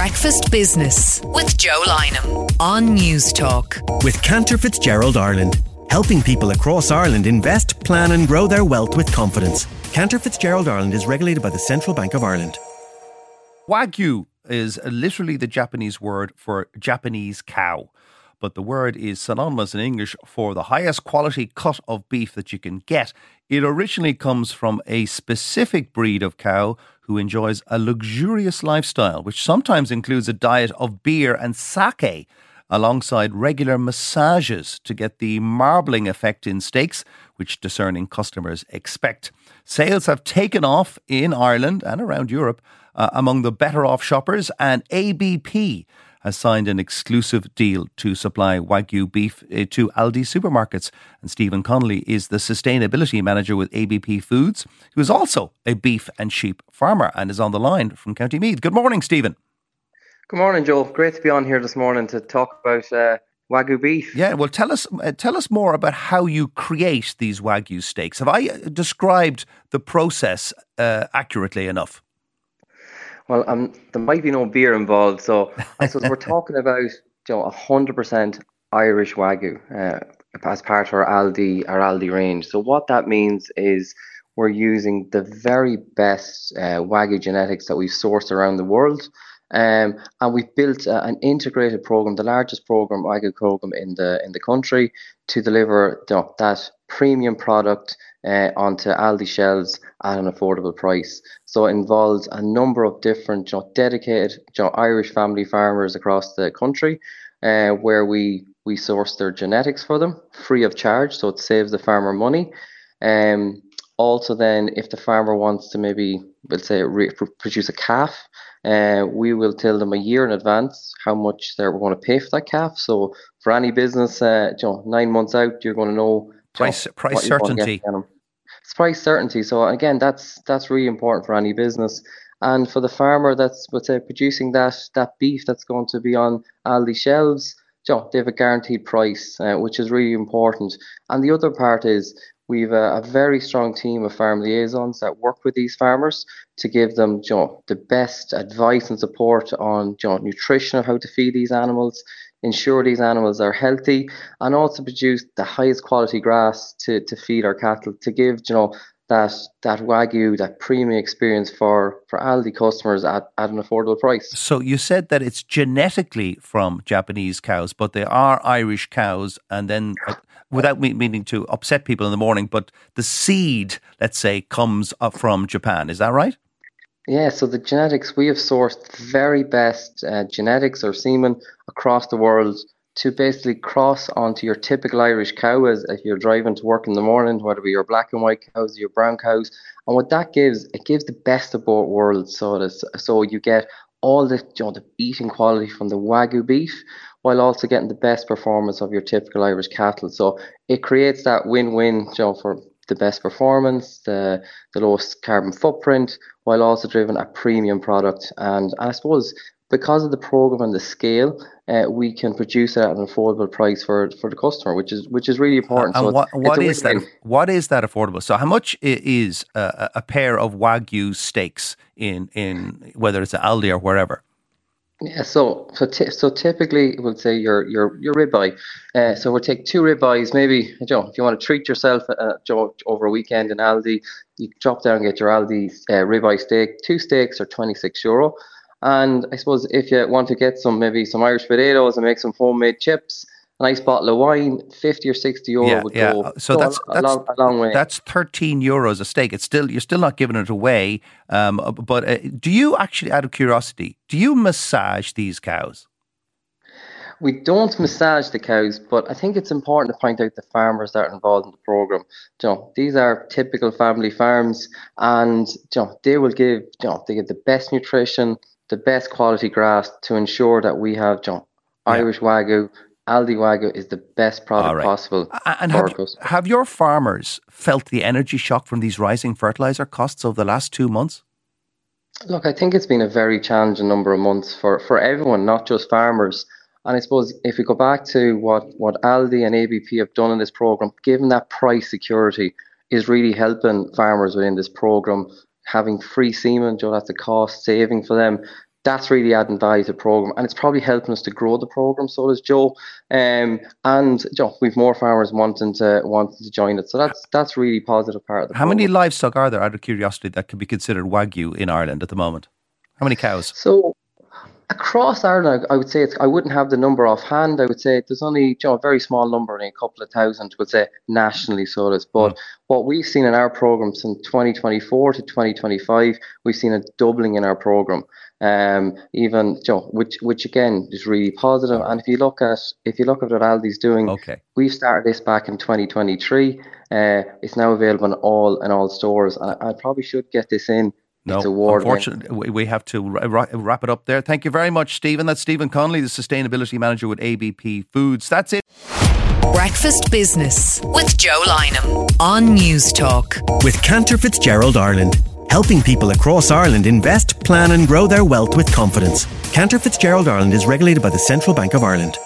Breakfast Business with Joe Lynham on News Talk. With Cantor Fitzgerald Ireland, helping people across Ireland invest, plan and grow their wealth with confidence. Cantor Fitzgerald Ireland is regulated by the Central Bank of Ireland. Wagyu is literally the Japanese word for Japanese cow, but the word is synonymous in English for the highest quality cut of beef that you can get. It originally comes from a specific breed of cow who enjoys a luxurious lifestyle, which sometimes includes a diet of beer and sake, alongside regular massages to get the marbling effect in steaks, which discerning customers expect. Sales have taken off in Ireland and around Europe among the better off shoppers, and ABP has signed an exclusive deal to supply Wagyu beef to Aldi supermarkets. And Stephen Connolly is the sustainability manager with ABP Foods, who is also a beef and sheep farmer and is on the line from County Meath. Good morning, Stephen. Good morning, Joe. Great to be on here this morning to talk about Wagyu beef. Yeah, well, tell us more about how you create these Wagyu steaks. Have I described the process accurately enough? Well, there might be no beer involved, so I suppose we're talking about 100% Irish Wagyu as part of our Aldi range. So what that means is we're using the very best Wagyu genetics that we've sourced around the world. And we've built an integrated program, the largest program, Wagyu program in the country, to deliver that premium product onto Aldi shelves at an affordable price. So it involves a number of different dedicated Irish family farmers across the country, where we source their genetics for them free of charge, so it saves the farmer money. Also then, if the farmer wants to maybe, let's say, produce a calf, we will tell them a year in advance how much they're going to pay for that calf. So for any business, 9 months out, you're going to know price certainty. It's price certainty. So again, that's really important for any business. And for the farmer that's, let's say, producing that beef that's going to be on Aldi shelves, they have a guaranteed price, which is really important. And the other part is we've a very strong team of farm liaisons that work with these farmers to give them the best advice and support on nutrition of how to feed these animals, ensure these animals are healthy, and also produce the highest quality grass to feed our cattle, to give that Wagyu, that premium experience for Aldi customers at an affordable price. So you said that it's genetically from Japanese cows, but they are Irish cows, and then without meaning to upset people in the morning, but the seed, let's say, comes from Japan. Is that right? Yeah, so the genetics, we have sourced the very best genetics or semen across the world to basically cross onto your typical Irish cow as if you're driving to work in the morning, whether it be your black and white cows or your brown cows. And what that gives, it gives the best of both worlds. So you get all the eating quality from the Wagyu beef, while also getting the best performance of your typical Irish cattle. So it creates that win-win, for the best performance, the lowest carbon footprint, while also driving a premium product. And I suppose because of the program and the scale, we can produce it at an affordable price for the customer, which is really important. And what is that? What is that affordable? So how much is a pair of Wagyu steaks in whether it's Aldi or wherever? Yeah, so typically we'll say your ribeye. So we'll take 2 ribeyes, maybe, if you want to treat yourself, over a weekend in Aldi, you drop down and get your Aldi ribeye steak. 2 steaks are €26. And I suppose if you want to get some Irish potatoes and make some homemade chips, a nice bottle of wine, €50 or €60 would go. So that's a long way. That's €13 a steak. You're still not giving it away. But do you actually, out of curiosity, do you massage these cows? We don't massage the cows, but I think it's important to point out the farmers that are involved in the program. These are typical family farms, and they will give they give the best nutrition, the best quality grass to ensure that we have Irish Wagyu. Aldi Wagyu is the best product possible. And have your farmers felt the energy shock from these rising fertiliser costs over the last 2 months? Look, I think it's been a very challenging number of months for everyone, not just farmers. And I suppose if we go back to what Aldi and ABP have done in this programme, given that price security is really helping farmers within this programme, having free semen, that's a cost saving for them. that's really adding value to the programme, and it's probably helping us to grow the programme. So does Joe, and we've more farmers wanting to join it. So that's really positive part of the How programme. many livestock are there, out of curiosity, that could be considered Wagyu in Ireland at the moment? How many cows? So across Ireland, I would say I wouldn't have the number offhand. I would say there's only a very small number, only a couple of thousand, would say nationally. So it is. But what we've seen in our programme since 2024 to 2025, we've seen a doubling in our programme. Even which again is really positive. And if you look at what Aldi's doing, we started this back in 2023. It's now available in all stores, and I probably should get this in. No, unfortunately, we have to wrap it up there. Thank you very much, Stephen. That's Stephen Connolly, the Sustainability Manager with ABP Foods. That's it. Breakfast Business with Joe Lynham on News Talk. With Cantor Fitzgerald Ireland, helping people across Ireland invest, plan and grow their wealth with confidence. Cantor Fitzgerald Ireland is regulated by the Central Bank of Ireland.